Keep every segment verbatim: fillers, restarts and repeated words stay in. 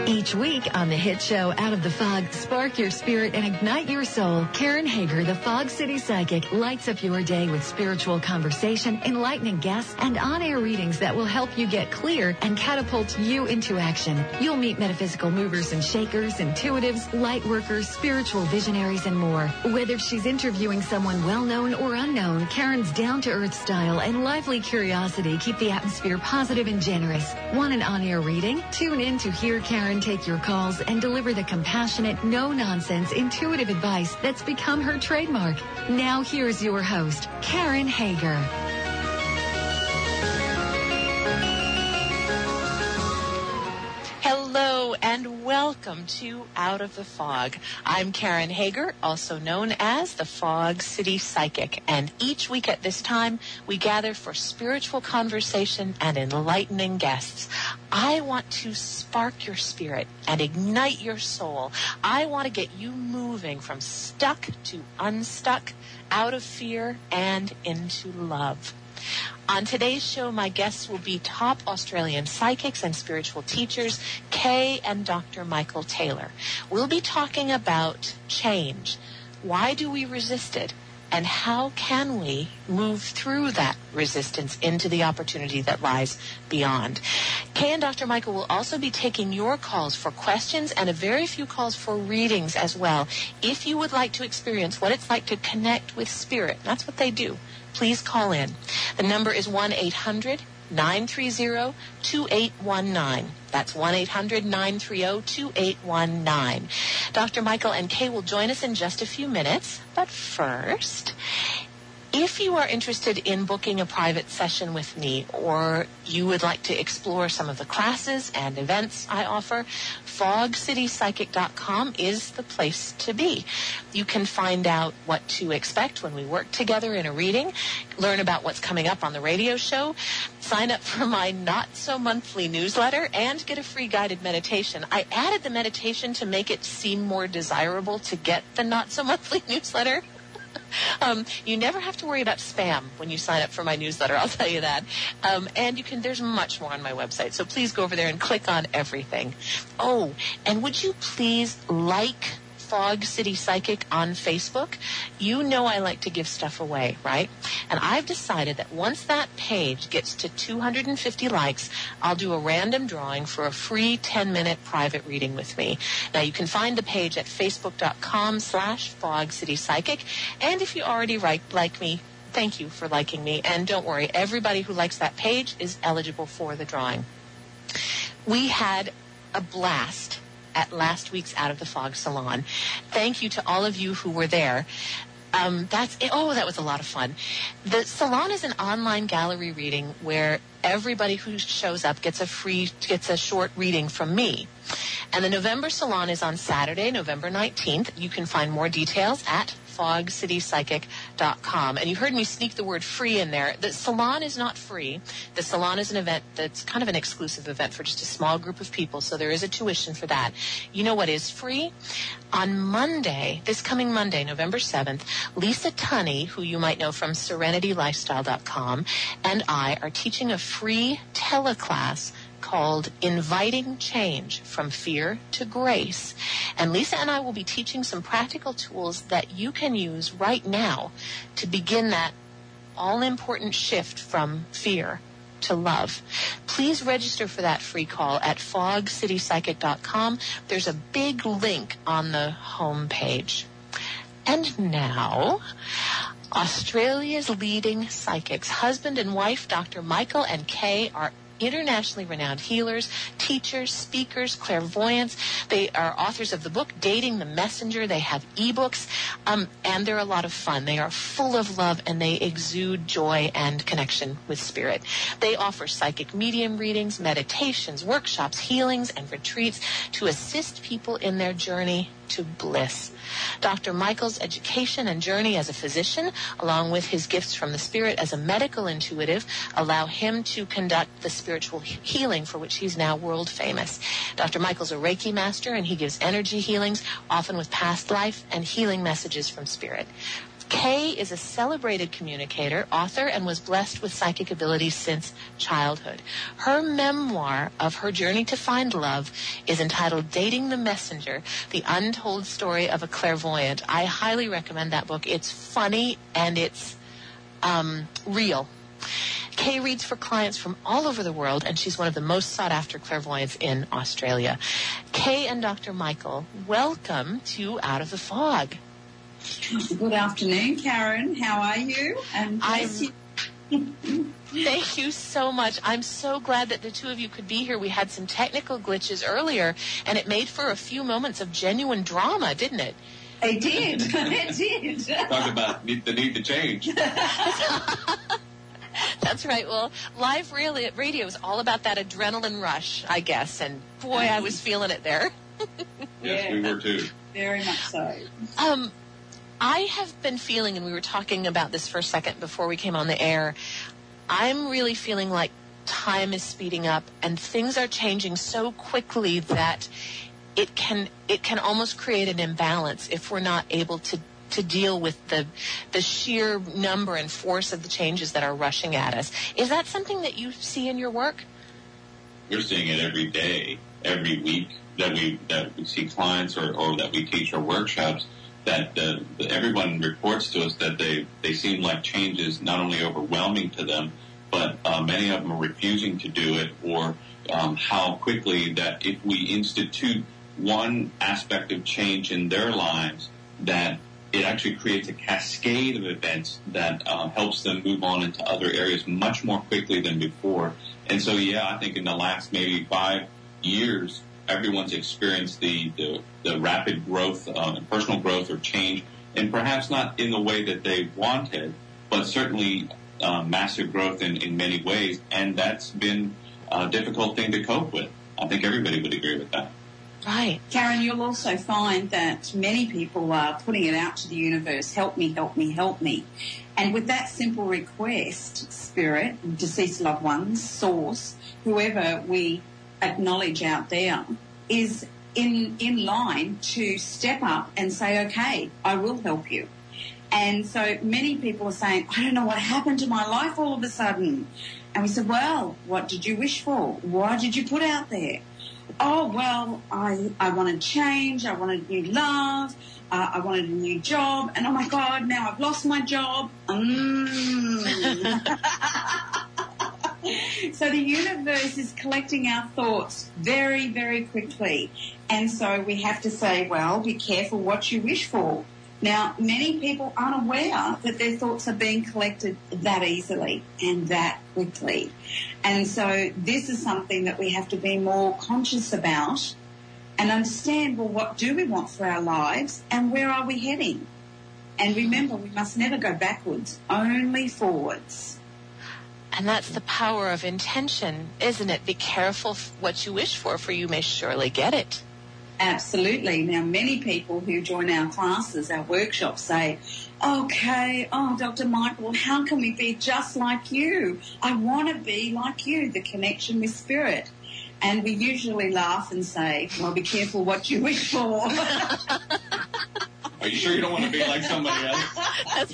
Each week on the hit show Out of the Fog, spark your spirit and ignite your soul. Karen Hager, the Fog City Psychic, lights up your day with spiritual conversation, enlightening guests, and on-air readings that will help you get clear and catapult you into action. You'll meet metaphysical movers and shakers, intuitives, light workers, spiritual visionaries, and more. Whether she's interviewing someone well-known or unknown, Karen's down-to-earth style and lively curiosity keep the atmosphere positive and generous. Want an on-air reading? Tune in to hear Karen take your calls and deliver the compassionate, no-nonsense, intuitive advice that's become her trademark. Now here's your host, Karen Hager. Hello and welcome to Out of the Fog. I'm Karen Hager, also known as the Fog City Psychic, and each week at this time we gather for spiritual conversation and enlightening guests. I want to spark your spirit and ignite your soul. I want to get you moving from stuck to unstuck, out of fear and into love. On today's show, my guests will be top Australian psychics and spiritual teachers, Kay and Doctor Michael Taylor. We'll be talking about change. Why do we resist it? And how can we move through that resistance into the opportunity that lies beyond? Kay and Doctor Michael will also be taking your calls for questions and a very few calls for readings as well. If you would like to experience what it's like to connect with spirit, that's what they do. Please call in. The number is one eight hundred nine three zero two eight one nine. That's one eight hundred nine three zero two eight one nine. Doctor Michael and Kay will join us in just a few minutes. But first, if you are interested in booking a private session with me, or you would like to explore some of the classes and events I offer, fog city psychic dot com is the place to be. You can find out what to expect when we work together in a reading, learn about what's coming up on the radio show, sign up for my not-so-monthly newsletter, and get a free guided meditation. I added the meditation to make it seem more desirable to get the not-so-monthly newsletter. Um, you never have to worry about spam when you sign up for my newsletter, I'll tell you that. Um, and you can, there's much more on my website, so please go over there and click on everything. Oh, and would you please like Fog City Psychic on Facebook? You know I like to give stuff away, right? And I've decided that once that page gets to two hundred fifty likes, I'll do a random drawing for a free ten-minute private reading with me. Now, you can find the page at facebook.com slash Fog City Psychic. And if you already like, like me, thank you for liking me. And don't worry, everybody who likes that page is eligible for the drawing. We had a blast at last week's Out of the Fog Salon. Thank you to all of you who were there. Um, that's it. Oh, that was a lot of fun. The salon is an online gallery reading where everybody who shows up gets a free, gets a short reading from me. And the November salon is on Saturday, November nineteenth. You can find more details at fog city psychic dot com. And you heard me sneak the word free in there. The salon is not free. The salon is an event that's kind of an exclusive event for just a small group of people, so there is a tuition for that. You know what is free? On Monday, this coming Monday, November seventh, Lisa Tunney, who you might know from serenity lifestyle dot com, and I are teaching a free teleclass called Inviting Change from Fear to Grace. And Lisa and I will be teaching some practical tools that you can use right now to begin that all-important shift from fear to love. Please register for that free call at fog city psychic dot com. There's a big link on the home page. And now, Australia's leading psychics, husband and wife, Doctor Michael and Kay, are internationally renowned healers, teachers, speakers, clairvoyants. They are authors of the book Dating the Messenger. They have ebooks, um, and they're a lot of fun. They are full of love, and they exude joy and connection with spirit. They offer psychic medium readings, meditations, workshops, healings, and retreats to assist people in their journey to bliss. Doctor Michael's education and journey as a physician, along with his gifts from the spirit as a medical intuitive, allow him to conduct the spiritual healing for which he's now world famous. Doctor Michael's a Reiki master, and he gives energy healings, often with past life and healing messages from spirit. Kay is a celebrated communicator, author, and was blessed with psychic abilities since childhood. Her memoir of her journey to find love is entitled Dating the Messenger, The Untold Story of a Clairvoyant. I highly recommend that book. It's funny and it's um, real. Kay reads for clients from all over the world, and she's one of the most sought-after clairvoyants in Australia. Kay and Doctor Michael, welcome to Out of the Fog. Good afternoon, Karen. How are you? And bless you. Thank you so much. I'm so glad that the two of you could be here. We had some technical glitches earlier, and it made for a few moments of genuine drama, didn't it? It did. It did. Talk about need, the need to change. That's right. Well, live radio is all about that adrenaline rush, I guess. And boy, I was feeling it there. Yes, yeah, we were too. Very much so. Um, I have been feeling, and we were talking about this for a second before we came on the air, I'm really feeling like time is speeding up and things are changing so quickly that it can it can almost create an imbalance if we're not able to, to deal with the the sheer number and force of the changes that are rushing at us. Is that something that you see in your work? We're seeing it every day, every week that we that we see clients or, or that we teach our workshops. That uh, everyone reports to us that they, they seem like change is not only overwhelming to them, but uh, many of them are refusing to do it, or um, how quickly that if we institute one aspect of change in their lives, that it actually creates a cascade of events that uh, helps them move on into other areas much more quickly than before. And so, yeah, I think in the last maybe five years, everyone's experienced the, the, the rapid growth, uh, personal growth or change, and perhaps not in the way that they wanted, but certainly uh, massive growth in, in many ways, and that's been a difficult thing to cope with. I think everybody would agree with that. Right. Karen, you'll also find that many people are putting it out to the universe, help me, help me, help me. And with that simple request, spirit, deceased loved ones, source, whoever we acknowledge out there, is in in line to step up and say, okay, I will help you. And so many people are saying, I don't know what happened to my life all of a sudden. And we said, well, what did you wish for? What did you put out there? Oh, well, I, I wanted change. I wanted new love. Uh, I wanted a new job. And, oh, my God, now I've lost my job. Mm. So the universe is collecting our thoughts very, very quickly. And so we have to say, well, be careful what you wish for. Now, many people aren't aware that their thoughts are being collected that easily and that quickly. And so this is something that we have to be more conscious about and understand, well, what do we want for our lives and where are we heading? And remember, we must never go backwards, only forwards. And that's the power of intention, isn't it? Be careful what you wish for, for you may surely get it. Absolutely. Now, many people who join our classes, our workshops, say, okay, oh, Doctor Michael, how can we be just like you? I want to be like you, the connection with spirit. And we usually laugh and say, well, be careful what you wish for. Are you sure you don't want to be like somebody else?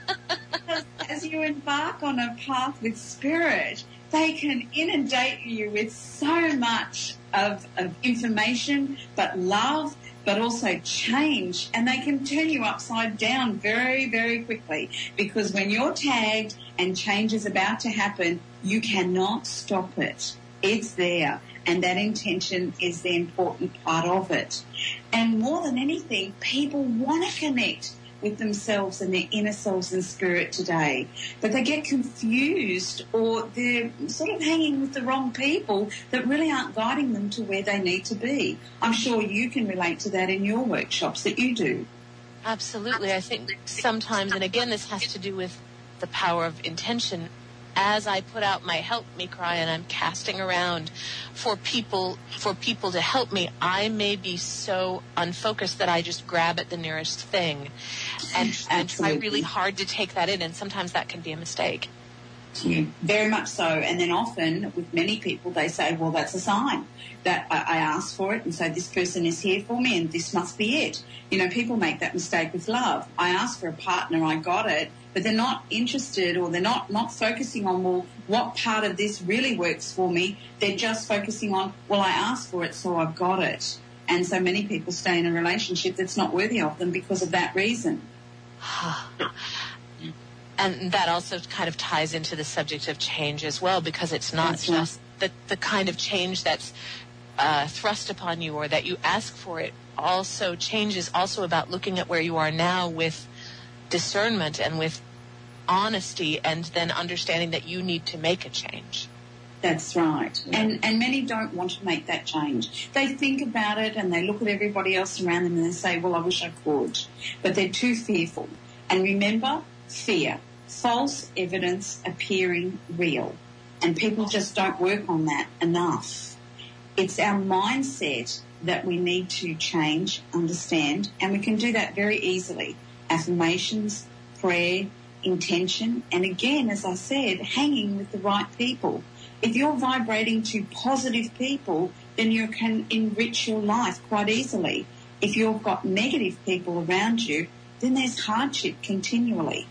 As you embark on a path with spirit, they can inundate you with so much of, of information, but love, but also change. And they can turn you upside down very, very quickly. Because when you're tagged and change is about to happen, you cannot stop it. It's there. And that intention is the important part of it. And more than anything, people want to connect with themselves and their inner selves and spirit today. But they get confused, or they're sort of hanging with the wrong people that really aren't guiding them to where they need to be. I'm sure you can relate to that in your workshops that you do. Absolutely. I think sometimes, and again, this has to do with the power of intention. As I put out my help me cry and I'm casting around for people for people to help me, I may be so unfocused that I just grab at the nearest thing and, and try really hard to take that in, and sometimes that can be a mistake. Yeah, very much so. And then often with many people, they say, well, that's a sign that I, I asked for it. And so this person is here for me and this must be it. You know, people make that mistake with love. I asked for a partner, I got it, but they're not interested or they're not, not focusing on, well, what part of this really works for me. They're just focusing on, well, I asked for it, so I've got it. And so many people stay in a relationship that's not worthy of them because of that reason. And that also kind of ties into the subject of change as well, because it's not That's just the, the kind of change that's uh, thrust upon you or that you ask for. It also change is also about looking at where you are now with discernment and with honesty, and then understanding that you need to make a change. That's right. Yeah. And and many don't want to make that change. They think about it and they look at everybody else around them and they say, well, I wish I could. But they're too fearful. And remember, fear. False evidence appearing real. And people just don't work on that enough. It's our mindset that we need to change, understand, and we can do that very easily. Affirmations, prayer, intention, and again, as I said, hanging with the right people. If you're vibrating to positive people, then you can enrich your life quite easily. If you've got negative people around you, then there's hardship continually.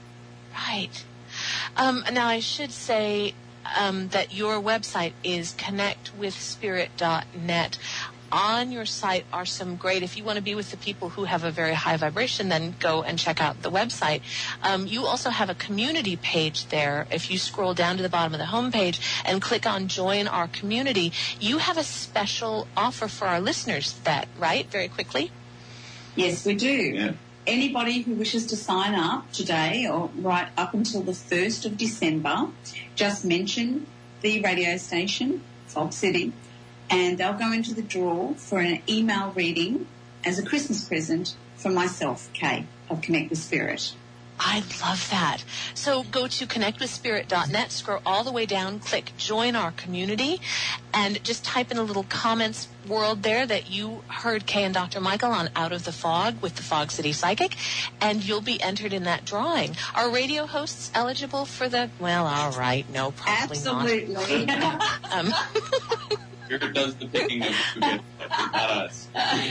Right. Um, now, I should say um, that your website is connect with spirit dot net. On your site are some great, if you want to be with the people who have a very high vibration, then go and check out the website. Um, you also have a community page there. If you scroll down to the bottom of the homepage and click on Join Our Community, you have a special offer for our listeners that, right, very quickly? Yes, we do. Yeah. Anybody who wishes to sign up today or right up until the first of December, just mention the radio station, Fog City, and they'll go into the draw for an email reading as a Christmas present from myself, Kay, of Connect with Spirit. I love that. So go to connect with spirit dot net, scroll all the way down, click Join Our Community, and just type in a little comments world there that you heard Kay and Doctor Michael on Out of the Fog with the Fog City Psychic, and you'll be entered in that drawing. Are radio hosts eligible for the, well, all right, no, probably Absolutely. not. um, Spirit does the picking of who gets it, not us.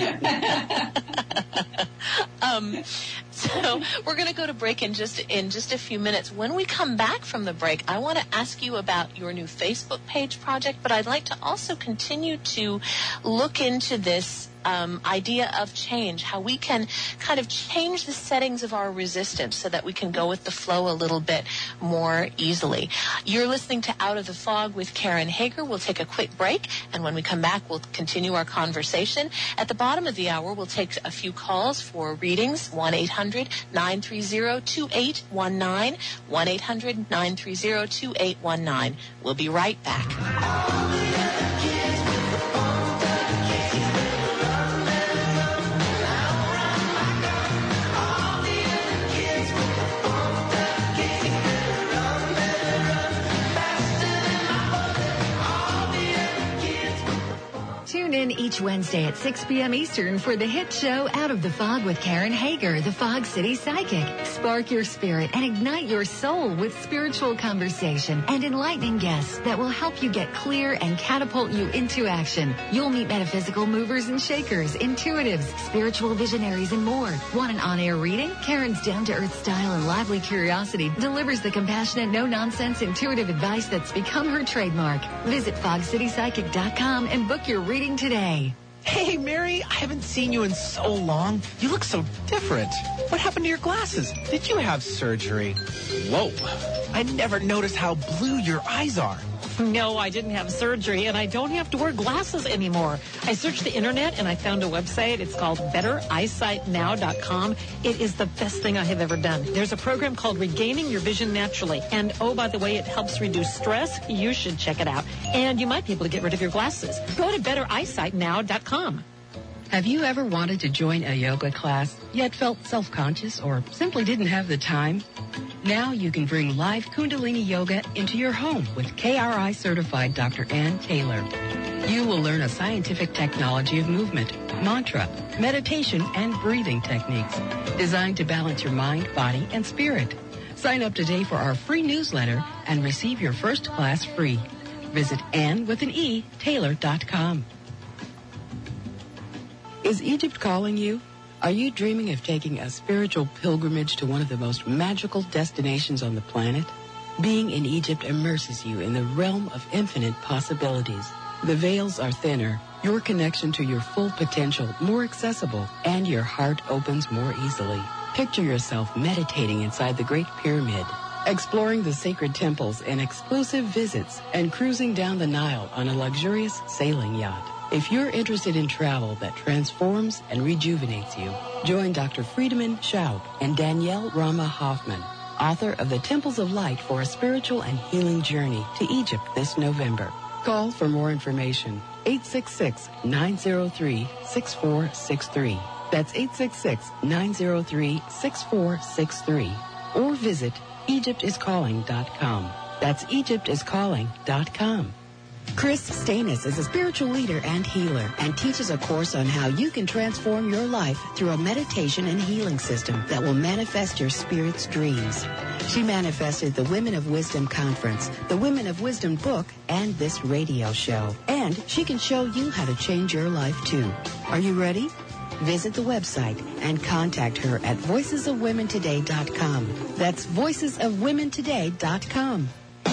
um, so we're going to go to break in just in just a few minutes. When we come back from the break, I want to ask you about your new Facebook page project, but I'd like to also continue to look into this um, idea of change, how we can kind of change the settings of our resistance so that we can go with the flow a little bit more easily. You're listening to Out of the Fog with Karen Hager. We'll take a quick break, and when we come back, we'll continue our conversation. At the bottom of the hour, we'll take a few calls for readings, one eight hundred nine three zero two eight one nine, one eight hundred nine three zero two eight one nine. We'll be right back. Tune in each Wednesday at six p.m. Eastern for the hit show Out of the Fog with Karen Hager, the Fog City Psychic. Spark your spirit and ignite your soul with spiritual conversation and enlightening guests that will help you get clear and catapult you into action. You'll meet metaphysical movers and shakers, intuitives, spiritual visionaries, and more. Want an on-air reading? Karen's down-to-earth style and lively curiosity delivers the compassionate, no-nonsense, intuitive advice that's become her trademark. Visit fog city psychic dot com and book your reading today. Hey, Mary, I haven't seen you in so long. You look so different. What happened to your glasses? Did you have surgery? Whoa. I never noticed how blue your eyes are. No, I didn't have surgery, and I don't have to wear glasses anymore. I searched the internet, and I found a website. It's called better eyesight now dot com. It is the best thing I have ever done. There's a program called Regaining Your Vision Naturally. And, oh, by the way, it helps reduce stress. You should check it out. And you might be able to get rid of your glasses. Go to better eyesight now dot com. Have you ever wanted to join a yoga class, yet felt self-conscious or simply didn't have the time? Now you can bring live Kundalini Yoga into your home with K R I certified Doctor Ann Taylor. You will learn a scientific technology of movement, mantra, meditation, and breathing techniques designed to balance your mind, body, and spirit. Sign up today for our free newsletter and receive your first class free. Visit Ann with an E, Taylor dot com. Is Egypt calling you? Are you dreaming of taking a spiritual pilgrimage to one of the most magical destinations on the planet? Being in Egypt immerses you in the realm of infinite possibilities. The veils are thinner, your connection to your full potential more accessible, and your heart opens more easily. Picture yourself meditating inside the Great Pyramid, exploring the sacred temples and exclusive visits, and cruising down the Nile on a luxurious sailing yacht. If you're interested in travel that transforms and rejuvenates you, join Doctor Friedemann Schaub and Danielle Rama Hoffman, author of The Temples of Light for a Spiritual and Healing Journey to Egypt this November. Call for more information, eight six six, nine zero three, six four six three. That's eight six six, nine zero three, six four six three. Or visit Egypt is calling dot com. That's Egypt is calling dot com. Chris Stanis is a spiritual leader and healer and teaches a course on how you can transform your life through a meditation and healing system that will manifest your spirit's dreams. She manifested the Women of Wisdom Conference, the Women of Wisdom book, and this radio show. And she can show you how to change your life, too. Are you ready? Visit the website and contact her at voices of women today dot com. That's voices of women today dot com.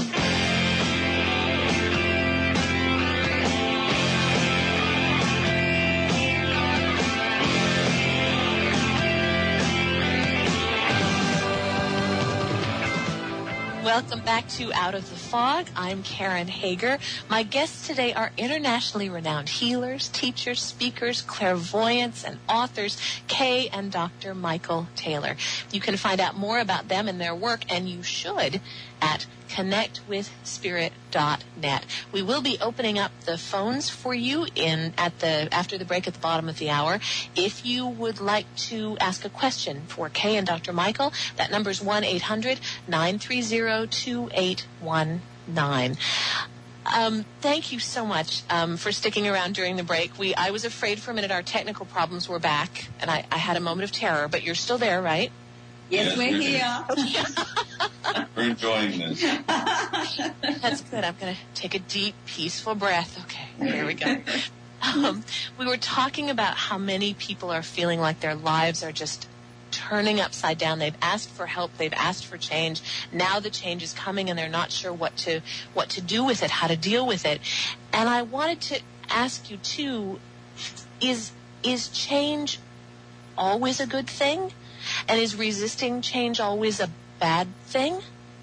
Welcome back to Out of the Fog. I'm Karen Hager. My guests today are internationally renowned healers, teachers, speakers, clairvoyants, and authors, Kay and Doctor Michael Taylor. You can find out more about them and their work, and you should, at connect with spirit dot net. We will be opening up the phones for you in at the after the break at the bottom of the hour. If you would like to ask a question for Kay and Doctor Michael, that number is one eight hundred, nine three zero, two eight one nine. Um, thank you so much um, for sticking around during the break. We I was afraid for a minute our technical problems were back, and I, I had a moment of terror, but you're still there, right? Yes, yes we're, we're here. We're enjoying this. That's good. I'm going to take a deep, peaceful breath. Okay, there we go. Um, we were talking about how many people are feeling like their lives are just turning upside down. They've asked for help. They've asked for change. Now the change is coming, and they're not sure what to what to do with it, how to deal with it. And I wanted to ask you, too, is is change always a good thing? And is resisting change always a bad thing?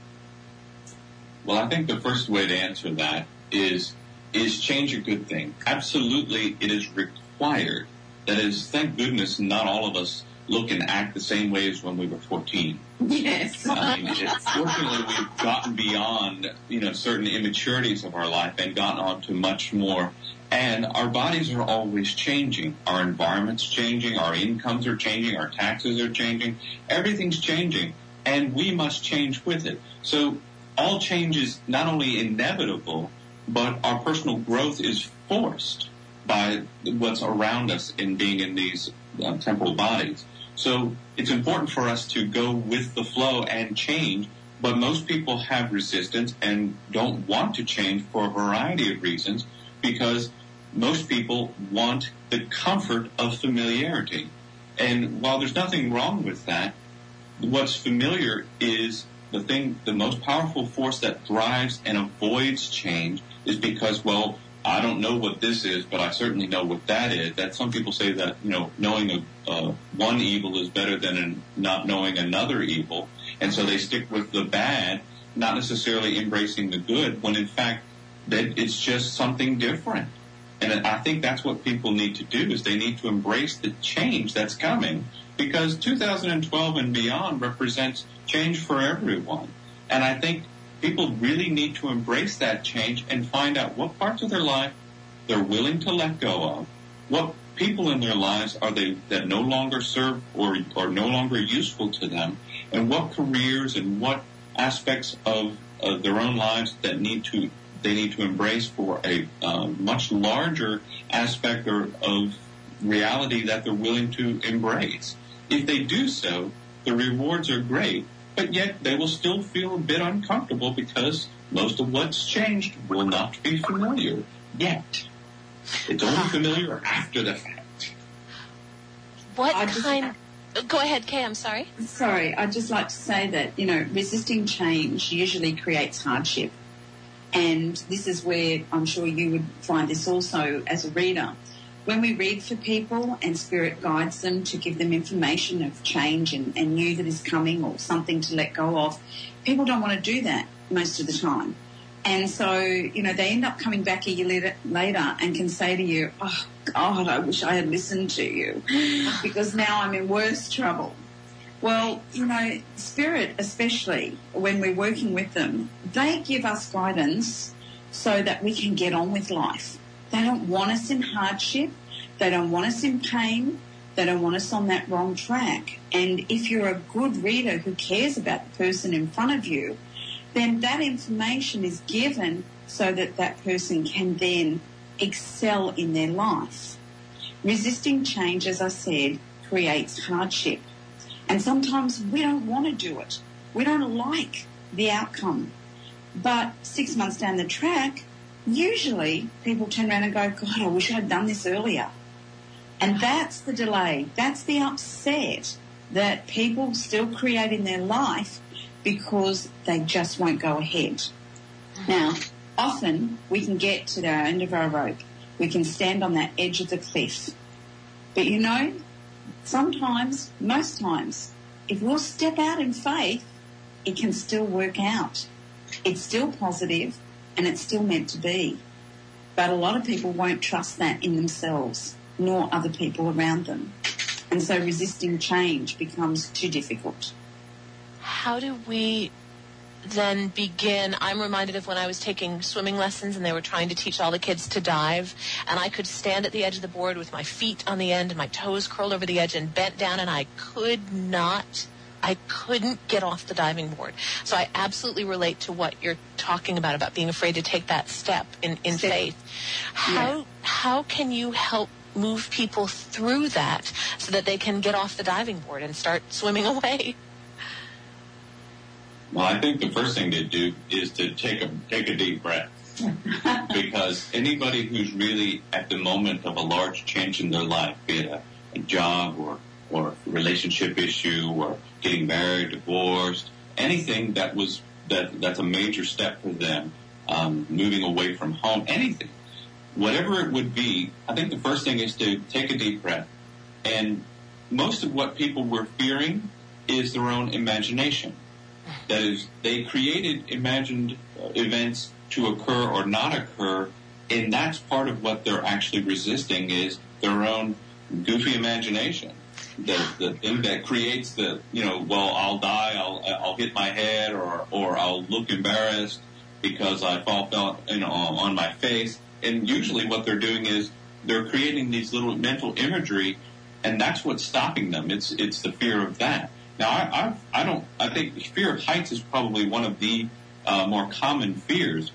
Well, I think the first way to answer that is, is change a good thing? Absolutely, it is required. That is, thank goodness not all of us look and act the same way as when we were fourteen. Yes. I mean, it, fortunately, we've gotten beyond, you know, certain immaturities of our life and gotten on to much more. And our bodies are always changing. Our environment's changing. Our incomes are changing. Our taxes are changing. Everything's changing. And we must change with it. So all change is not only inevitable, but our personal growth is forced by what's around us in being in these uh, temporal bodies. So it's important for us to go with the flow and change. But most people have resistance and don't want to change for a variety of reasons, because most people want the comfort of familiarity. And while there's nothing wrong with that, what's familiar is the thing, the most powerful force that drives and avoids change is because, well, I don't know what this is, but I certainly know what that is. That some people say that, you know, knowing a, uh, one evil is better than an, not knowing another evil. And so they stick with the bad, not necessarily embracing the good, when in fact that it's just something different. And I think that's what people need to do, is they need to embrace the change that's coming, because two thousand twelve and beyond represents change for everyone. And I think people really need to embrace that change and find out what parts of their life they're willing to let go of, what people in their lives are they that no longer serve or are no longer useful to them, and what careers and what aspects of, of their own lives that need to they need to embrace for a uh, much larger aspect or, of reality that they're willing to embrace. If they do so, the rewards are great, but yet they will still feel a bit uncomfortable because most of what's changed will not be familiar yet. It's only familiar after the fact. What I just- kind... Go ahead, Kay, I'm sorry. Sorry, I'd just like to say that, you know, resisting change usually creates hardship. And this is where I'm sure you would find this also as a reader. When we read for people and Spirit guides them to give them information of change and, and new that is coming or something to let go of, people don't want to do that most of the time. And so, you know, they end up coming back a year later, later and can say to you, oh, God, I wish I had listened to you because now I'm in worse trouble. Well, you know, Spirit, especially when we're working with them, they give us guidance so that we can get on with life. They don't want us in hardship. They don't want us in pain. They don't want us on that wrong track. And if you're a good reader who cares about the person in front of you, then that information is given so that that person can then excel in their life. Resisting change, as I said, creates hardship. And sometimes we don't want to do it. We don't like the outcome. But six months down the track, usually people turn around and go, God, I wish I had done this earlier. And that's the delay. That's the upset that people still create in their life because they just won't go ahead. Now, often we can get to the end of our rope. We can stand on that edge of the cliff. But you know, sometimes, most times, if we'll step out in faith, it can still work out. It's still positive and it's still meant to be. But a lot of people won't trust that in themselves, nor other people around them. And so resisting change becomes too difficult. How do we then begin? I'm reminded of when I was taking swimming lessons and they were trying to teach all the kids to dive, and I could stand at the edge of the board with my feet on the end and my toes curled over the edge and bent down, and I could not, I couldn't get off the diving board. So I absolutely relate to what you're talking about, about being afraid to take that step in, in Step. faith. How, Yeah. how can you help move people through that so that they can get off the diving board and start swimming away? Well, I think the first thing to do is to take a take a deep breath, because anybody who's really at the moment of a large change in their life, be it a, a job or or a relationship issue or getting married, divorced, anything that was that that's a major step for them, um, moving away from home, anything, whatever it would be, I think the first thing is to take a deep breath. And most of what people were fearing is their own imagination. That is, they created imagined uh, events to occur or not occur, and that's part of what they're actually resisting is their own goofy imagination. The, the thing that creates the, you know, well, I'll die, I'll I'll hit my head, or or I'll look embarrassed because I fall, fell, you know, on my face. And usually what they're doing is they're creating these little mental imagery, and that's what's stopping them. It's it's the fear of that. Now, I, I, I don't. I think fear of heights is probably one of the uh, more common fears,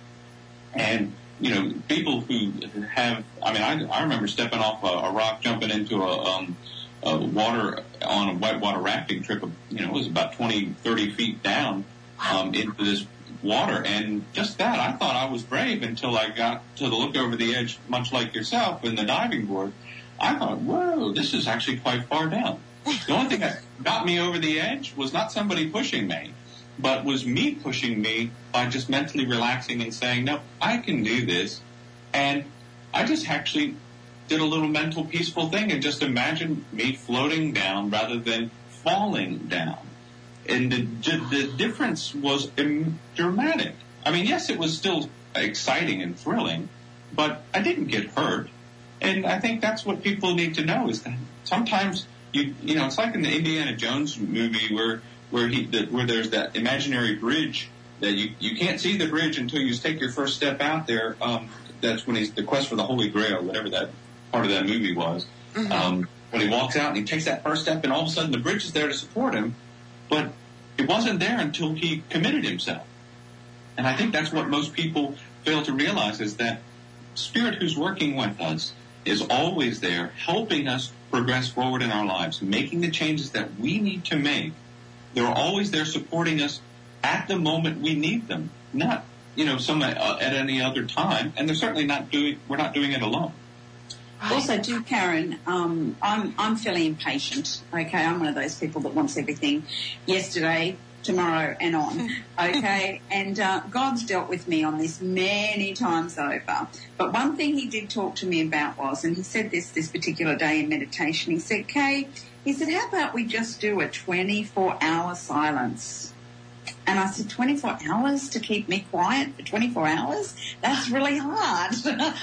and you know, people who have. I mean, I, I remember stepping off a, a rock, jumping into a, um, a water on a whitewater rafting trip. You know, it was about twenty, thirty feet down um, into this water, and just that, I thought I was brave until I got to the look over the edge, much like yourself in the diving board. I thought, whoa, this is actually quite far down. The only thing that got me over the edge was not somebody pushing me, but was me pushing me by just mentally relaxing and saying, no, I can do this. And I just actually did a little mental peaceful thing and just imagined me floating down rather than falling down. And the, the difference was dramatic. I mean, yes, it was still exciting and thrilling, but I didn't get hurt. And I think that's what people need to know is that sometimes You you know, it's like in the Indiana Jones movie where where he the, where there's that imaginary bridge that you, you can't see the bridge until you take your first step out there. Um, that's when he's the quest for the Holy Grail, whatever that part of that movie was. Mm-hmm. Um, when he walks out and he takes that first step, and all of a sudden the bridge is there to support him, but it wasn't there until he committed himself. And I think that's what most people fail to realize is that Spirit who's working with us is always there, helping us progress forward in our lives, making the changes that we need to make They're always there supporting us at the moment we need them, not, you know, some uh, at any other time. And they're certainly not doing, we're not doing it alone. Also, too, Karen, um, I'm I'm fairly impatient. Okay, I'm one of those people that wants everything yesterday, tomorrow, and on. Okay, and uh, God's dealt with me on this many times over. But one thing He did talk to me about was, and He said this this particular day in meditation. He said, "Kay," He said, "how about we just do a twenty-four hour silence?" And I said, twenty-four hours to keep me quiet for twenty-four hours? That's really hard.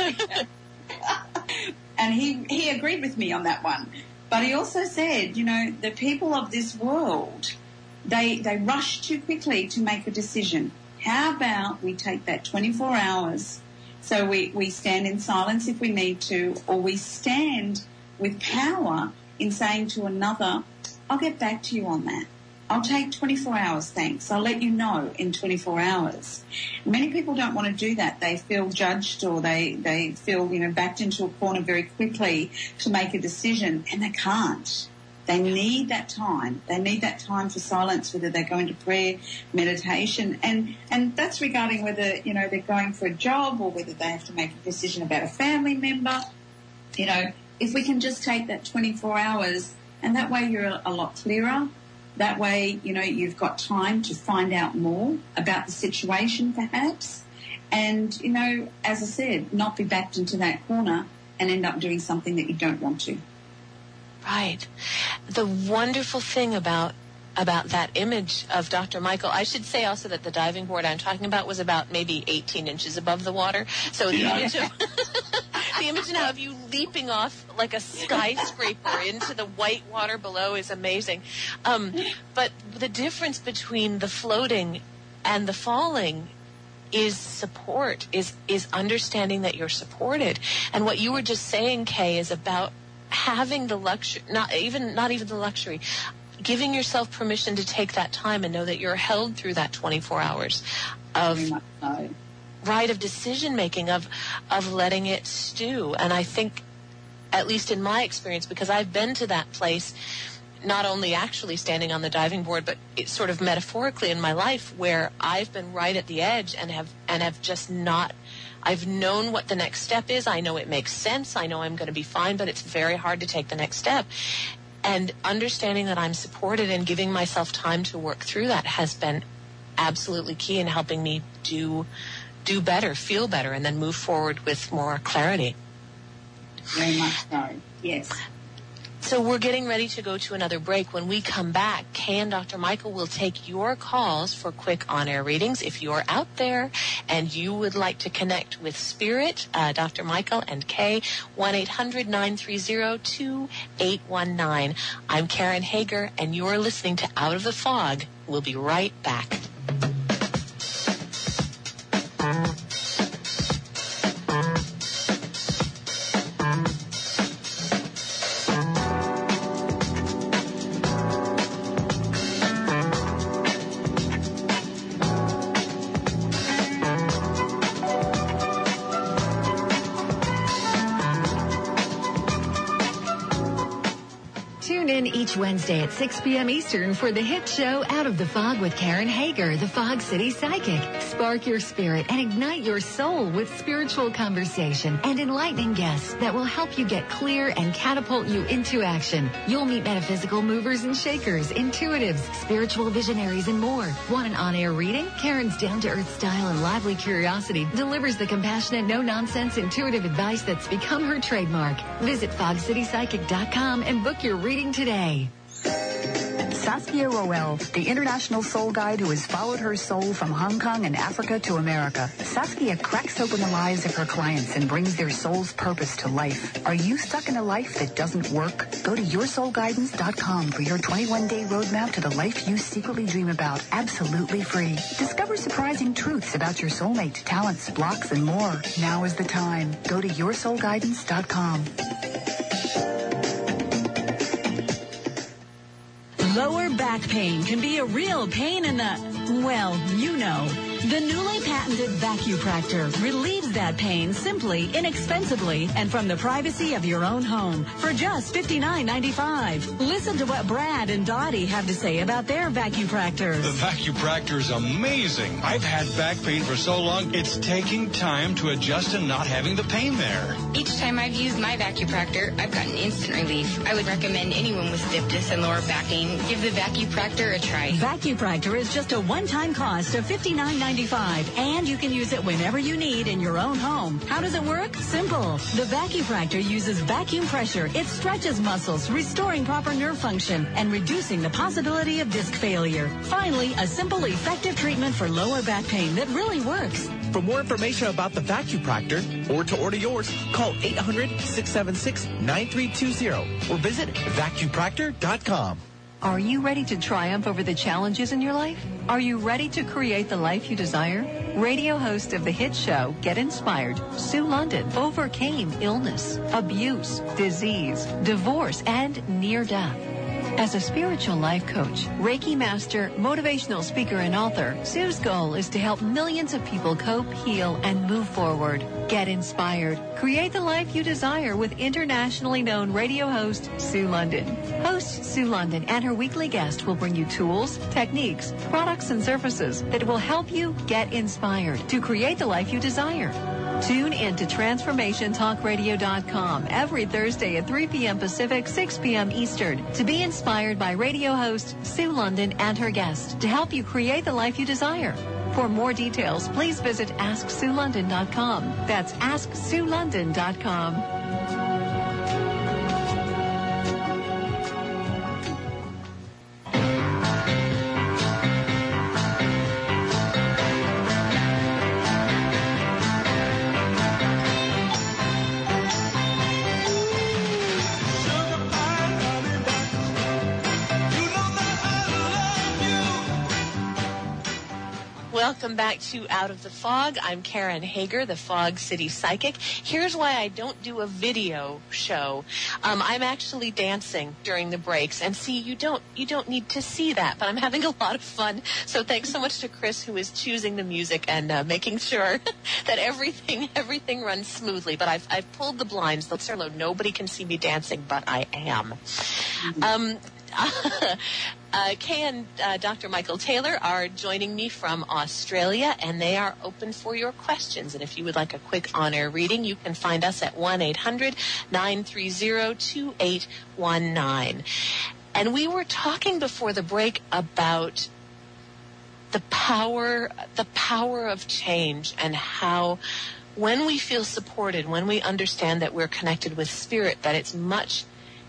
And he, he agreed with me on that one. But he also said, you know, the people of this world, they they rush too quickly to make a decision. How about we take that twenty-four hours, so we, we stand in silence if we need to, or we stand with power in saying to another, I'll get back to you on that. I'll take twenty-four hours, thanks. I'll let you know in twenty-four hours. Many people don't want to do that. They feel judged, or they, they feel, you know, backed into a corner very quickly to make a decision, and they can't. They need that time. They need that time for silence, whether they're going to prayer, meditation, and, and that's regarding whether, you know, they're going for a job or whether they have to make a decision about a family member. You know, if we can just take that twenty-four hours, and that way you're a lot clearer. That way, you know, you've got time to find out more about the situation, perhaps. And, you know, as I said, not be backed into that corner and end up doing something that you don't want to. Right. The wonderful thing about about that image of Doctor Michael, I should say also that the diving board I'm talking about was about maybe eighteen inches above the water. So the Yeah. image of the image now of you leaping off like a skyscraper into the white water below is amazing. Um, but the difference between the floating and the falling is support, is is understanding that you're supported. And what you were just saying, Kay, is about having the luxury, not even not even the luxury, giving yourself permission to take that time and know that you're held through that twenty-four hours of Very much so. right of decision making, of of letting it stew. And I think, at least in my experience, because I've been to that place, not only actually standing on the diving board, but it's sort of metaphorically in my life, where I've been right at the edge and have and have just not. I've known what the next step is. I know it makes sense. I know I'm going to be fine, but it's very hard to take the next step. And understanding that I'm supported and giving myself time to work through that has been absolutely key in helping me do do better, feel better, and then move forward with more clarity. Very much so, yes. So we're getting ready to go to another break. When we come back, Kay and Doctor Michael will take your calls for quick on-air readings. If you're out there and you would like to connect with Spirit, uh, Doctor Michael and Kay, one eight hundred nine three zero two eight one nine. I'm Karen Hager, and you're listening to Out of the Fog. We'll be right back. Tune in each Wednesday at six p.m. Eastern for the hit show Out of the Fog with Karen Hager, the Fog City Psychic. Spark your spirit and ignite your soul with spiritual conversation and enlightening guests that will help you get clear and catapult you into action. You'll meet metaphysical movers and shakers, intuitives, spiritual visionaries, and more. Want an on-air reading? Karen's down-to-earth style and lively curiosity delivers the compassionate, no-nonsense, intuitive advice that's become her trademark. Visit fog city psychic dot com and book your reading today. Saskia Roel, the international soul guide who has followed her soul from Hong Kong and Africa to America. Saskia cracks open the lives of her clients and brings their soul's purpose to life. Are you stuck in a life that doesn't work? Go to your soul guidance dot com for your twenty-one day roadmap to the life you secretly dream about, absolutely free. Discover surprising truths about your soulmate, talents, blocks, and more. Now is the time. Go to your soul guidance dot com. Lower back pain can be a real pain in the, well, you know. The newly patented VacuPractor relieves that pain simply, inexpensively, and from the privacy of your own home for just fifty-nine ninety-five. Listen to what Brad and Dottie have to say about their VacuPractors. The VacuPractor is amazing. I've had back pain for so long, it's taking time to adjust and not having the pain there. Each time I've used my VacuPractor, I've gotten instant relief. I would recommend anyone with stiff disc and lower back pain give the VacuPractor a try. VacuPractor is just a one-time cost of fifty-nine ninety-five, and you can use it whenever you need in your own home. How does it work? Simple. The VacuPractor uses vacuum pressure. It stretches muscles, restoring proper nerve function and reducing the possibility of disc failure. Finally, a simple, effective treatment for lower back pain that really works. For more information about the VacuPractor or to order yours, call eight hundred, six seven six, nine three two zero or visit vacupractor dot com. Are you ready to triumph over the challenges in your life? Are you ready to create the life you desire? Radio host of the hit show Get Inspired, Sue London, overcame illness, abuse, disease, divorce, and near death. As a spiritual life coach, Reiki master, motivational speaker, and author, Sue's goal is to help millions of people cope, heal, and move forward. Get inspired. Create the life you desire with internationally known radio host Sue London. Host Sue London and her weekly guest will bring you tools, techniques, products, and services that will help you get inspired to create the life you desire. Tune in to transformation talk radio dot com every Thursday at three p.m. Pacific, six p.m. Eastern to be inspired by radio host Sue London and her guest to help you create the life you desire. For more details, please visit ask sue london dot com. That's ask sue london dot com. Welcome back to Out of the Fog. I'm Karen Hager, the Fog City Psychic. Here's why I don't do a video show. Um, I'm actually dancing during the breaks, and see, you don't you don't need to see that, but I'm having a lot of fun. So thanks so much to Chris, who is choosing the music and uh, making sure that everything everything runs smoothly. But I've I've pulled the blinds. Let's low. Nobody can see me dancing, but I am. Um, Uh, Kay and uh, Doctor Michael Taylor are joining me from Australia, and they are open for your questions. And if you would like a quick on-air reading, you can find us at one eight hundred nine three zero two eight one nine. And we were talking before the break about the power, the power of change, and how when we feel supported, when we understand that we're connected with spirit, that it's much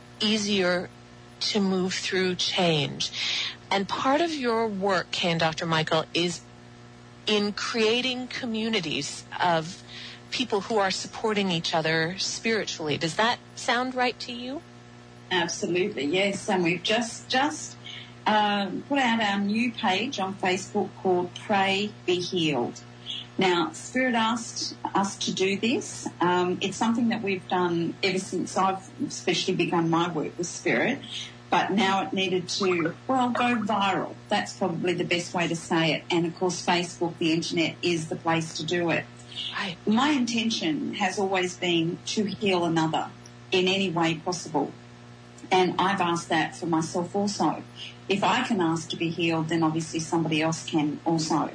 easier to move through change. And part of your work, Kay and Doctor Michael, is in creating communities of people who are supporting each other spiritually. Does that sound right to you? Absolutely, yes. And we've just just um, put out our new page on Facebook called Pray, Be Healed. Now, Spirit asked us to do this. Um, it's something that we've done ever since I've especially begun my work with Spirit, but now it needed to, well, go viral. That's probably the best way to say it. And, of course, Facebook, the Internet, is the place to do it. Right. My intention has always been to heal another in any way possible. And I've asked that for myself also. If I can ask to be healed, then obviously somebody else can also.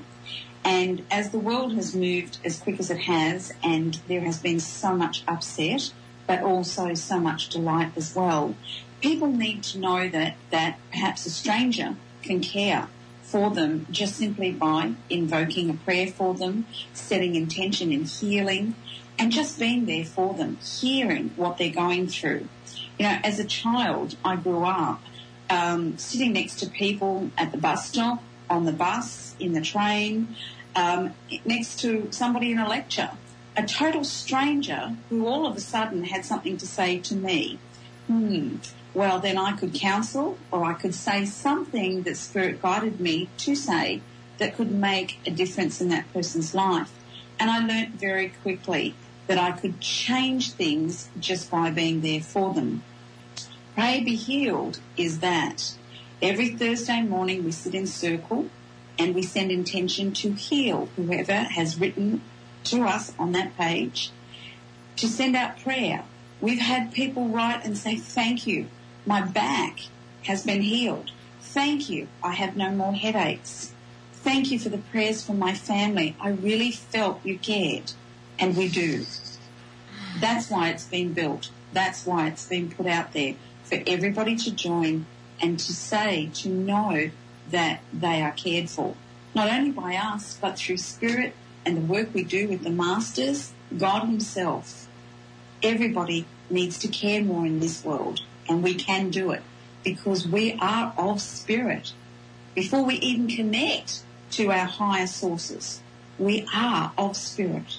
And as the world has moved as quick as it has, and there has been so much upset, but also so much delight as well, people need to know that, that perhaps a stranger can care for them just simply by invoking a prayer for them, setting intention in healing, and just being there for them, hearing what they're going through. You know, as a child, I grew up um, sitting next to people at the bus stop, on the bus, in the train, um, next to somebody in a lecture, a total stranger who all of a sudden had something to say to me. Hmm, well, then I could counsel, or I could say something that Spirit guided me to say that could make a difference in that person's life. And I learnt very quickly that I could change things just by being there for them. Pray, Be Healed is that. Every Thursday morning we sit in circle and we send intention to heal whoever has written to us on that page, to send out prayer. We've had people write and say, thank you, my back has been healed. Thank you, I have no more headaches. Thank you for the prayers for my family. I really felt you cared. And we do. That's why it's been built. That's why it's been put out there for everybody to join and to say, to know that they are cared for. Not only by us, but through spirit and the work we do with the masters, God himself. Everybody needs to care more in this world, and we can do it because we are of spirit. Before we even connect to our higher sources, we are of spirit.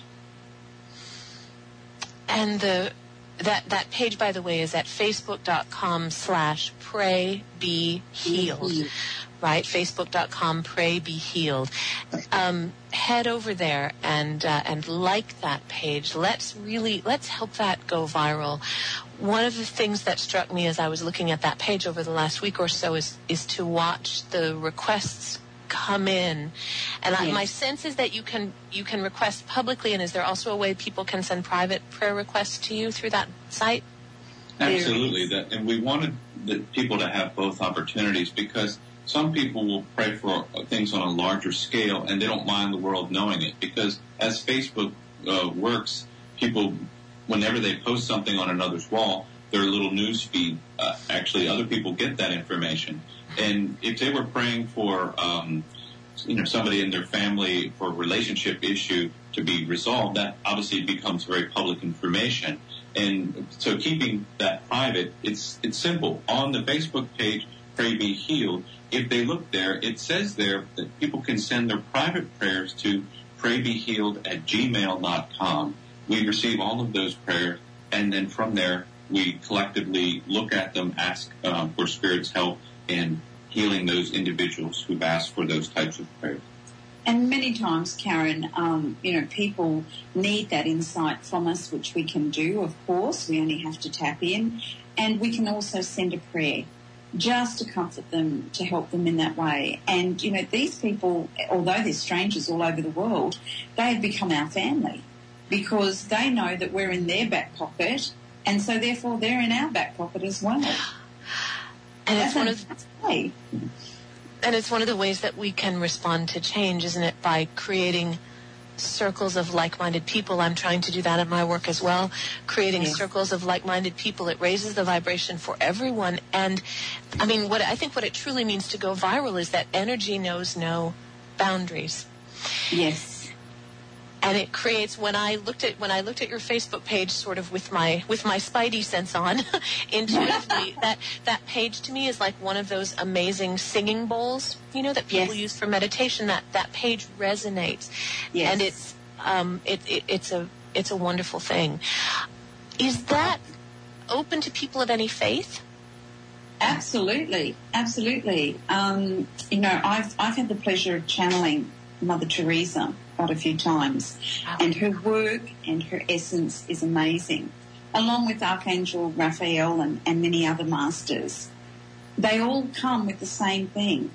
And the that that page, by the way, is at facebook.com slash pray be healed. Right? Facebook.com pray be healed. Um, head over there and uh, and like that page. Let's really let's help that go viral. One of the things that struck me as I was looking at that page over the last week or so is is to watch the requests come in, and I, Yes. my sense is that you can you can request publicly. And is there also a way people can send private prayer requests to you through that site? Absolutely, that, and we wanted the people to have both opportunities because some people will pray for things on a larger scale and they don't mind the world knowing it because as Facebook uh, works, people, whenever they post something on another's wall, their little news feed, uh, actually other people get that information. And if they were praying for, um, you know, somebody in their family for a relationship issue to be resolved, that obviously becomes very public information. And so keeping that private, it's it's simple. On the Facebook page, Pray Be Healed, if they look there, it says there that people can send their private prayers to praybehealed at gmail dot com. We receive all of those prayers, and then from there, we collectively look at them, ask uh, for Spirit's help in healing those individuals who've asked for those types of prayers. And many times, Karen, um, you know, people need that insight from us, which we can do, of course. We only have to tap in. And we can also send a prayer just to comfort them, to help them in that way. And, you know, these people, although they're strangers all over the world, they have become our family because they know that we're in their back pocket, and so therefore they're in our back pocket as well. And That's it's one of way. And it's one of the ways that we can respond to change, isn't it? By creating circles of like-minded people. I'm trying to do that in my work as well. Creating Yes. circles of like-minded people. It raises the vibration for everyone. And I mean, what I think what it truly means to go viral is that energy knows no boundaries. Yes. And it creates, when I looked at when I looked at your Facebook page, sort of with my with my spidey sense on, intuitively, that that page to me is like one of those amazing singing bowls, you know, that people Yes. use for meditation. That that page resonates, Yes. and it's um it, it it's a it's a wonderful thing. Is that open to people of any faith? Absolutely, absolutely. Um, you know, I've I've had the pleasure of channeling Mother Teresa quite a few times, and her work and her essence is amazing, along with Archangel Raphael and, and many other masters. They all come with the same thing: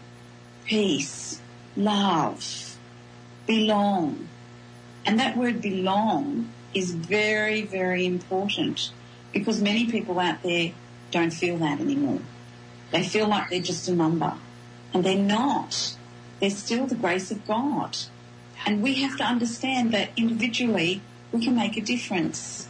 peace, love, belong. And that word belong is very, very important because many people out there don't feel that anymore. They feel like they're just a number, and they're not. They're still the grace of God. And we have to understand that individually we can make a difference.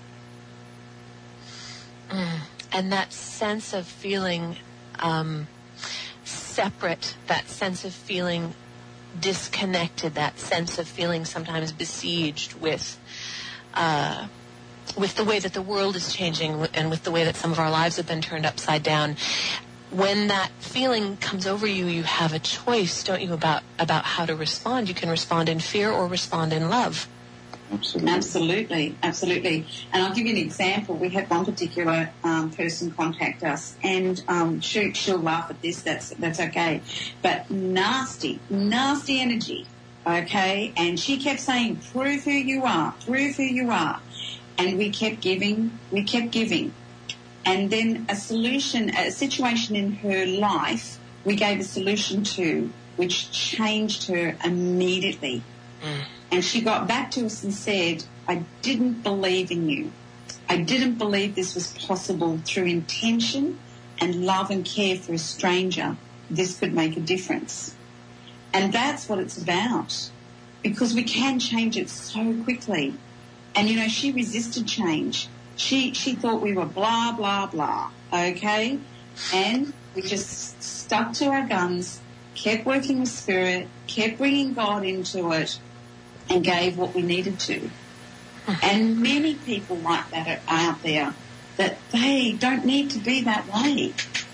Mm. And that sense of feeling um, separate, that sense of feeling disconnected, that sense of feeling sometimes besieged with uh, with the way that the world is changing and with the way that some of our lives have been turned upside down. When that feeling comes over you, you have a choice, don't you, about, about how to respond. You can respond in fear or respond in love. Absolutely. Absolutely, absolutely. And I'll give you an example. We had one particular um, person contact us, and um, she, she'll laugh at this, that's, that's okay. But nasty, nasty energy, okay? And she kept saying, prove who you are, prove who you are. And we kept giving, we kept giving. And then a solution, a situation in her life, we gave a solution to which changed her immediately. Mm. And she got back to us and said, I didn't believe in you. I didn't believe this was possible through intention and love and care for a stranger. This could make a difference. And that's what it's about, because we can change it so quickly. And, you know, she resisted change. She she thought we were blah, blah, blah, okay? And we just stuck to our guns, kept working with Spirit, kept bringing God into it, and gave what we needed to. And many people like that are out there, that they don't need to be that way.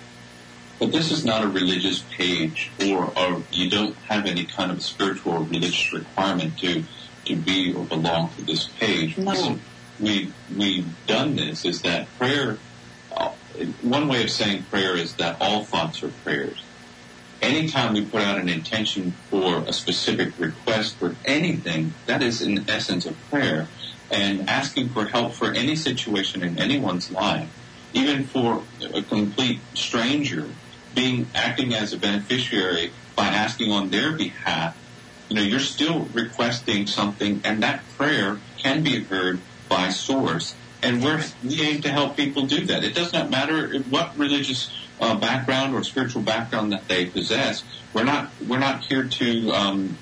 But this is not a religious page, or, or you don't have any kind of spiritual or religious requirement to to be or belong to this page. No. So we, we've done this is that prayer, uh, one way of saying prayer is that all thoughts are prayers. Anytime we put out an intention for a specific request for anything, that is in essence a prayer. And asking for help for any situation in anyone's life, even for a complete stranger, being acting as a beneficiary by asking on their behalf, you know, you're still requesting something, and that prayer can be heard by Source. And we're, we aim to help people do that. It does not matter what religious uh, background or spiritual background that they possess. We're not we're not here to um,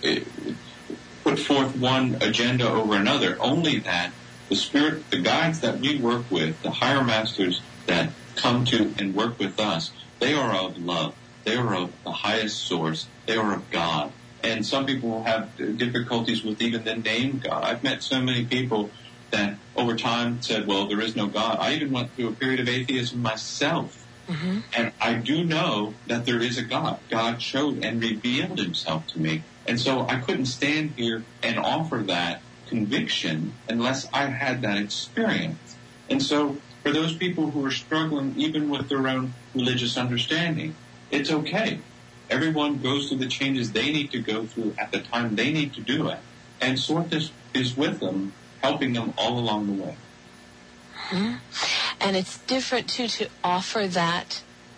put forth one agenda over another. Only that the Spirit, the guides that we work with, the higher masters that come to and work with us, they are of love. They are of the highest source. They are of God. And some people will have difficulties with even the name God. I've met so many people that over time said, well, there is no God. I even went through a period of atheism myself. Mm-hmm. And I do know that there is a God. God showed and revealed himself to me. And so I couldn't stand here and offer that conviction unless I had that experience. And so for those people who are struggling even with their own religious understanding, it's okay. Everyone goes through the changes they need to go through at the time they need to do it. And Source is with them, helping them all along the way. Mm-hmm. And it's different, too, to offer that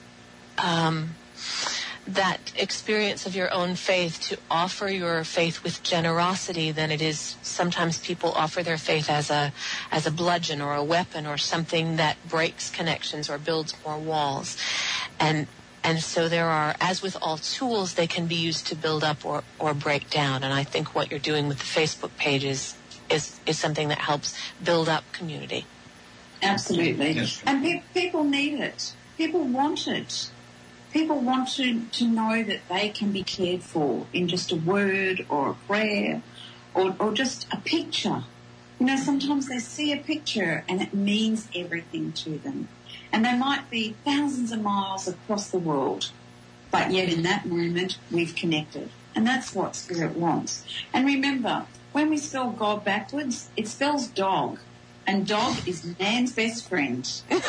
um, that experience of your own faith, to offer your faith with generosity than it is sometimes people offer their faith as a as a bludgeon or a weapon or something that breaks connections or builds more walls. And and so there are, as with all tools, they can be used to build up or, or break down. And I think what you're doing with the Facebook page is, is, is something that helps build up community. Absolutely. Yes. And pe- people need it. People want it. People want to, to know that they can be cared for in just a word or a prayer or, or just a picture. You know, sometimes they see a picture and it means everything to them. And they might be thousands of miles across the world, but yet in that moment we've connected. And that's what Spirit wants. And remember, when we spell God backwards, it spells dog. And dog is man's best friend.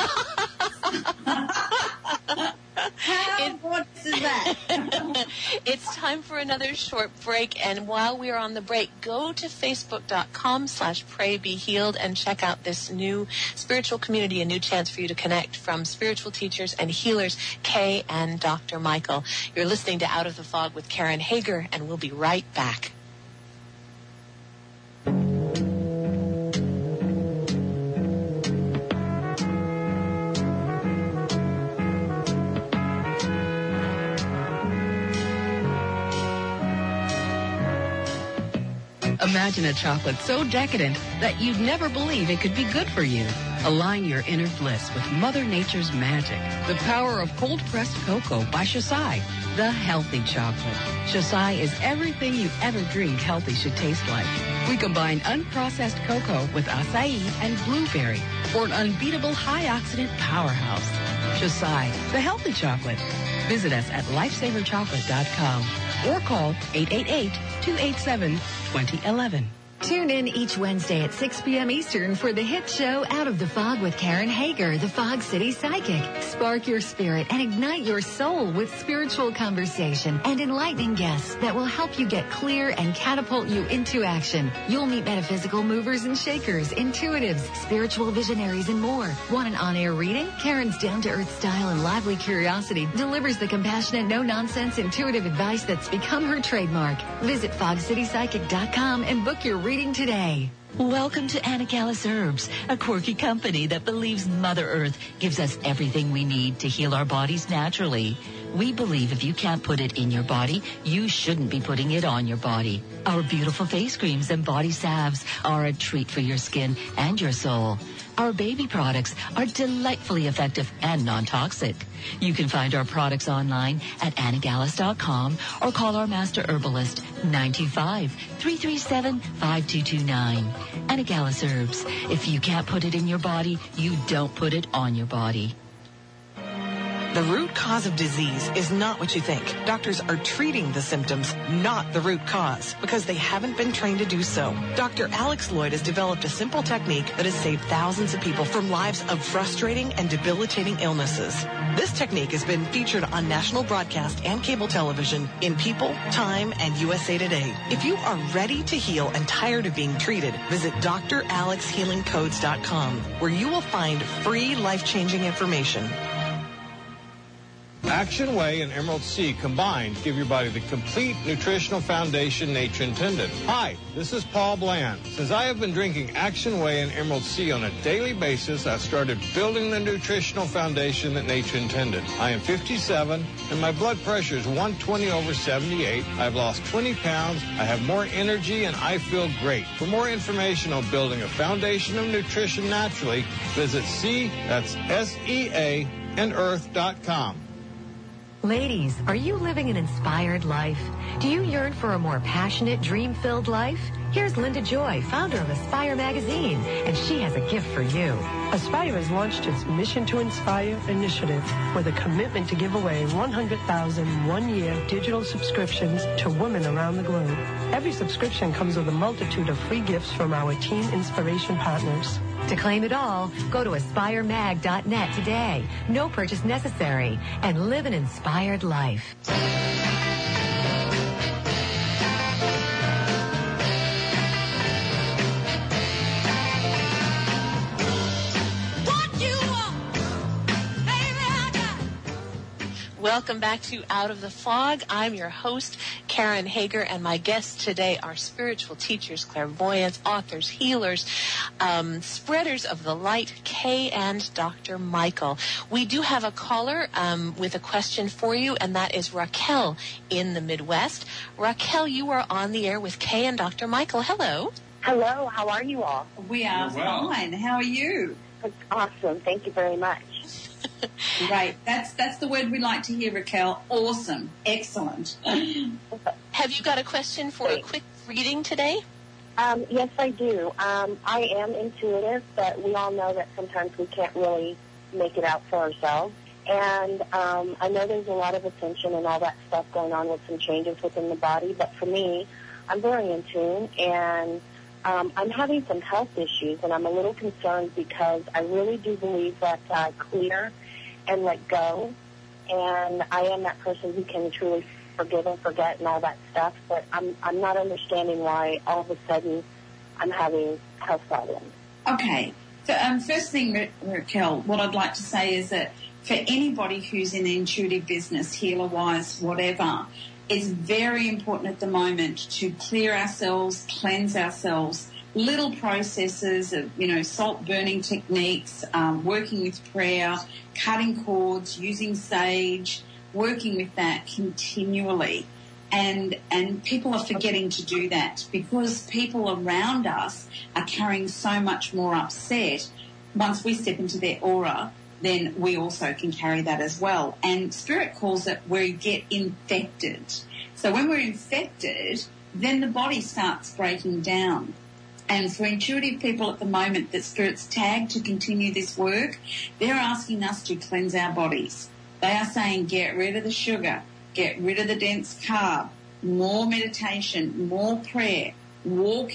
How gorgeous is that? It's time for another short break, and while we're on the break, go to facebook.com slash pray be healed and check out this new spiritual community, a new chance for you to connect from spiritual teachers and healers, Kay and Doctor Michael. You're listening to Out of the Fog with Karen Hager, and we'll be right back. Imagine a chocolate so decadent that you'd never believe it could be good for you. Align your inner bliss with Mother Nature's magic. The power of cold-pressed cocoa by Shasai, the healthy chocolate. Shasai is everything you ever dreamed healthy should taste like. We combine unprocessed cocoa with acai and blueberry for an unbeatable high-oxidant powerhouse. Shasai, the healthy chocolate. Visit us at lifesaver chocolate dot com or call eight eight eight, two eight seven, two zero one one. Tune in each Wednesday at six p.m. Eastern for the hit show Out of the Fog with Karen Hager, the Fog City Psychic. Spark your spirit and ignite your soul with spiritual conversation and enlightening guests that will help you get clear and catapult you into action. You'll meet metaphysical movers and shakers, intuitives, spiritual visionaries, and more. Want an on-air reading? Karen's down-to-earth style and lively curiosity delivers the compassionate, no-nonsense, intuitive advice that's become her trademark. Visit fog city psychic dot com and book your reading today. Welcome to Anacalis Herbs, a quirky company that believes Mother Earth gives us everything we need to heal our bodies naturally. We believe if you can't put it in your body, you shouldn't be putting it on your body. Our beautiful face creams and body salves are a treat for your skin and your soul. Our baby products are delightfully effective and non-toxic. You can find our products online at anagallis dot com or call our master herbalist nine two five, three three seven, five two two nine. Anagallis Herbs. If you can't put it in your body, you don't put it on your body. The root cause of disease is not what you think. Doctors are treating the symptoms, not the root cause, because they haven't been trained to do so. Doctor Alex Lloyd has developed a simple technique that has saved thousands of people from lives of frustrating and debilitating illnesses. This technique has been featured on national broadcast and cable television in People, Time, and U S A Today. If you are ready to heal and tired of being treated, visit d r alex healing codes dot com, where you will find free life-changing information. Action Whey and Emerald Sea combined give your body the complete nutritional foundation nature intended. Hi, this is Paul Bland. Since I have been drinking Action Whey and Emerald Sea on a daily basis, I've started building the nutritional foundation that nature intended. I am fifty-seven, and my blood pressure is one twenty over seventy-eight. I've lost twenty pounds, I have more energy, and I feel great. For more information on building a foundation of nutrition naturally, visit C, that's S E A, and earth dot com. Ladies, are you living an inspired life? Do you yearn for a more passionate, dream-filled life? Here's Linda Joy, founder of Aspire Magazine, and she has a gift for you. Aspire has launched its Mission to Inspire initiative with a commitment to give away one hundred thousand one-year digital subscriptions to women around the globe. Every subscription comes with a multitude of free gifts from our teen inspiration partners. To claim it all, go to aspire mag dot net today. No purchase necessary, and live an inspired life. Welcome back to Out of the Fog. I'm your host, Karen Hager, and my guests today are spiritual teachers, clairvoyants, authors, healers, um, spreaders of the light, Kay and Doctor Michael. We do have a caller um, with a question for you, and that is Raquel in the Midwest. Raquel, you are on the air with Kay and Doctor Michael. Hello. Hello. How are you all? We are well. Fine. How are you? That's awesome. Thank you very much. Right. That's that's the word we like to hear, Raquel. Awesome. Excellent. Have you got a question for a quick reading today? Um, yes, I do. Um, I am intuitive, but we all know that sometimes we can't really make it out for ourselves. And um, I know there's a lot of attention and all that stuff going on with some changes within the body, but for me, I'm very in tune, and um, I'm having some health issues, and I'm a little concerned because I really do believe that I clear and let go, and I am that person who can truly forgive and forget and all that stuff, but I'm I'm not understanding why all of a sudden I'm having health problems. Okay. So um, first thing, Ra- Raquel, what I'd like to say is that for anybody who's in the intuitive business, healer-wise, whatever, it's very important at the moment to clear ourselves, cleanse ourselves. Little processes of, you know, salt burning techniques, um, working with prayer, cutting cords, using sage, working with that continually. And and people are forgetting to do that because people around us are carrying so much more upset. Once we step into their aura, then we also can carry that as well. And Spirit calls it where you get infected. So when we're infected, then the body starts breaking down. And for intuitive people at the moment that Spirit's tagged to continue this work, they're asking us to cleanse our bodies. They are saying get rid of the sugar, get rid of the dense carb, more meditation, more prayer, walking,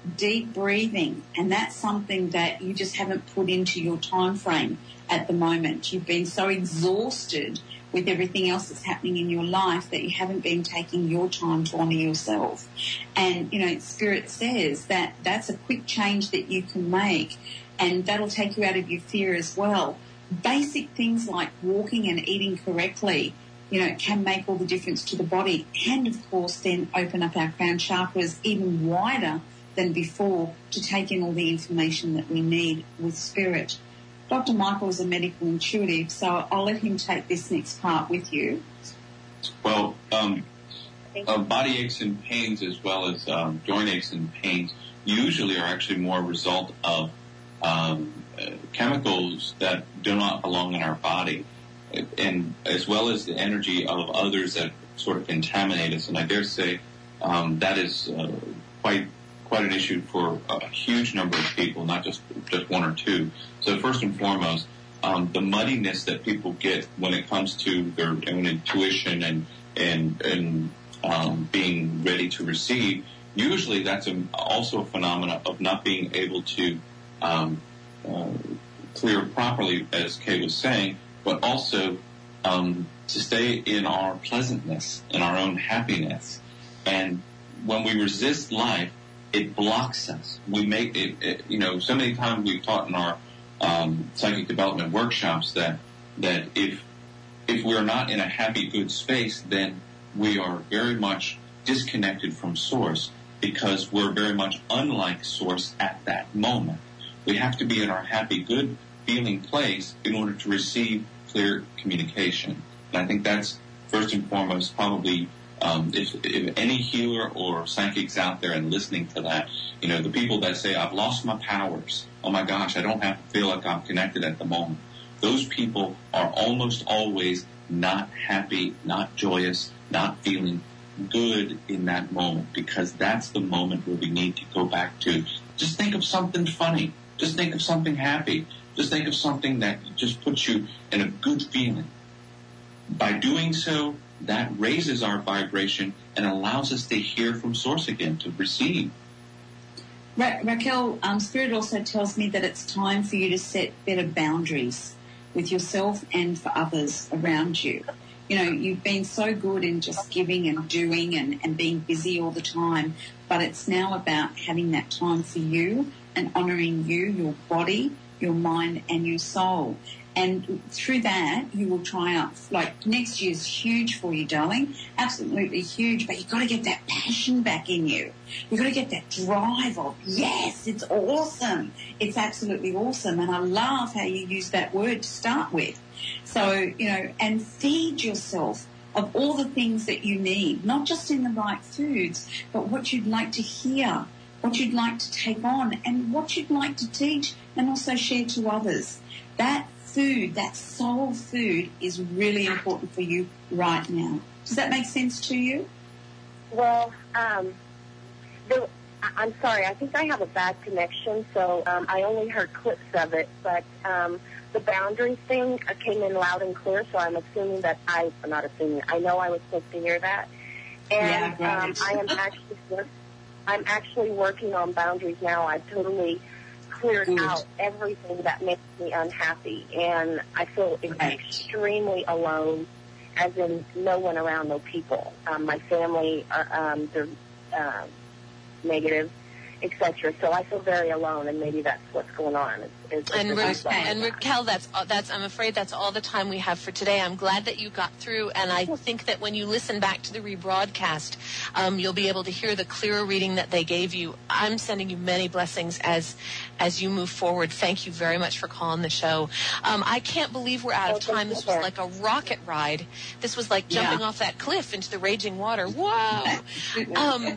deep breathing, and that's something that you just haven't put into your time frame at the moment. You've been so exhausted with everything else that's happening in your life that you haven't been taking your time to honour yourself. And, you know, Spirit says that that's a quick change that you can make, and that'll take you out of your fear as well. Basic things like walking and eating correctly, you know, can make all the difference to the body, and, of course, then open up our crown chakras even wider than before to take in all the information that we need with Spirit. Doctor Michael is a medical intuitive, so I'll let him take this next part with you. Well, um, uh, body aches and pains, as well as um, joint aches and pains, usually are actually more a result of um, uh, chemicals that do not belong in our body, and as well as the energy of others that sort of contaminate us. And I dare say um, that is uh, quite quite an issue for a huge number of people, not just just one or two. So first and foremost, um, the muddiness that people get when it comes to their own intuition and and and um, being ready to receive, usually that's a, also a phenomena of not being able to um, uh, clear properly, as Kay was saying, but also um, to stay in our pleasantness, in our own happiness. And when we resist life, it blocks us. We make it, it, you know, so many times we've taught in our um, psychic development workshops that that if if we're not in a happy, good space, then we are very much disconnected from Source, because we're very much unlike Source at that moment. We have to be in our happy, good feeling place in order to receive clear communication. And I think that's first and foremost probably. Um, if, if any healer or psychics out there and listening to that, you know, the people that say, I've lost my powers. Oh my gosh, I don't have to feel like I'm connected at the moment. Those people are almost always not happy, not joyous, not feeling good in that moment, because that's the moment where we need to go back to. Just think of something funny. Just think of something happy. Just think of something that just puts you in a good feeling. By doing so, that raises our vibration and allows us to hear from Source again, to receive. Ra- Raquel, um, Spirit also tells me that it's time for you to set better boundaries with yourself and for others around you. You know, you've been so good in just giving and doing and, and being busy all the time, but it's now about having that time for you and honouring you, your body, your mind and your soul. And through that, you will triumph. Like, next year's huge for you, darling. Absolutely huge. But you've got to get that passion back in you. You've got to get that drive of, yes, it's awesome. It's absolutely awesome. And I love how you use that word to start with. So, you know, and feed yourself of all the things that you need, not just in the right foods, but what you'd like to hear, what you'd like to take on, and what you'd like to teach and also share to others. That food, that soul food, is really important for you right now. Does that make sense to you? Well, um, the, I'm sorry. I think I have a bad connection, so um, I only heard clips of it. But um, the boundary thing came in loud and clear, so I'm assuming that I, I'm not assuming, I know I was supposed to hear that. And yeah, um, I am actually, I'm actually working on boundaries now. I've totally cleared Good. out everything that makes me unhappy, and I feel right. extremely alone, as in no one around, no people. Um, my family, are, um, they're uh, negative, et cetera. So I feel very alone, and maybe that's what's going on. It's, it's, and, it's Ra- and Raquel, that's that's. I'm afraid that's all the time we have for today. I'm glad that you got through, and I think that when you listen back to the rebroadcast, um, you'll be able to hear the clearer reading that they gave you. I'm sending you many blessings as as you move forward. Thank you very much for calling the show. Um, I can't believe we're out of time. This was like a rocket ride. This was like jumping yeah. off that cliff into the raging water. Whoa. um,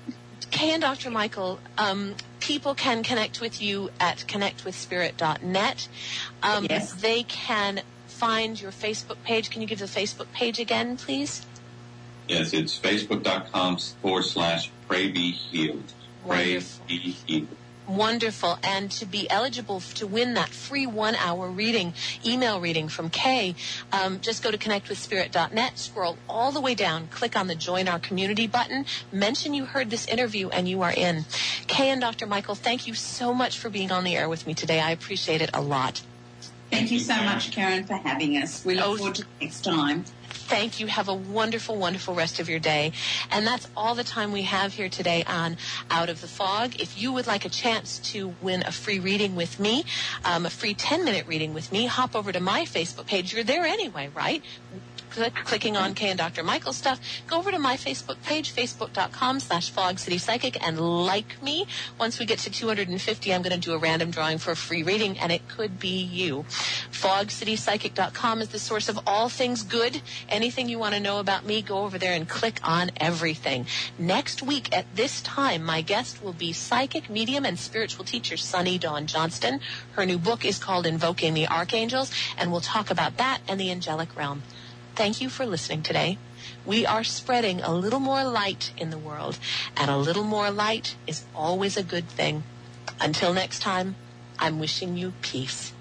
Kay and Doctor Michael, um, people can connect with you at connect with spirit dot net. Um, yes. They can find your Facebook page. Can you give the Facebook page again, please? Yes, it's facebook.com forward slash pray be healed. Pray Wonderful. be healed. Wonderful. And to be eligible to win that free one-hour reading, email reading from Kay, um, just go to connect with spirit dot net, scroll all the way down, click on the Join Our Community button, mention you heard this interview, and you are in. Kay and Doctor Michael, thank you so much for being on the air with me today. I appreciate it a lot. Thank you so much, Karen, for having us. We look Oh, forward to the next time. Thank you. Have a wonderful, wonderful rest of your day. And that's all the time we have here today on Out of the Fog. If you would like a chance to win a free reading with me, um, a free ten-minute reading with me, hop over to my Facebook page. You're there anyway, right? Click, clicking on Kay and Doctor Michael stuff, go over to my Facebook page, facebook.com slash Fog City Psychic, and like me. Once we get to two hundred fifty, I'm going to do a random drawing for a free reading, and it could be you. fog city psychic dot com is the source of all things good. Anything you want to know about me, go over there and click on everything. Next week at this time, my guest will be psychic, medium, and spiritual teacher Sunny Dawn Johnston. Her new book is called Invoking the Archangels, and we'll talk about that and the angelic realm. Thank you for listening today. We are spreading a little more light in the world, and a little more light is always a good thing. Until next time, I'm wishing you peace.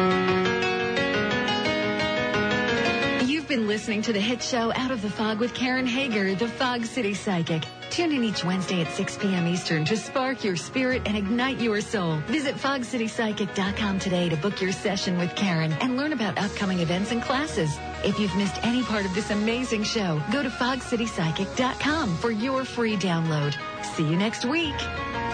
You've been listening to the hit show Out of the Fog with Karen Hager, the Fog City Psychic. Tune in each Wednesday at six p.m. Eastern to spark your spirit and ignite your soul. Visit fog city psychic dot com today to book your session with Karen and learn about upcoming events and classes. If you've missed any part of this amazing show, go to fog city psychic dot com for your free download. See you next week.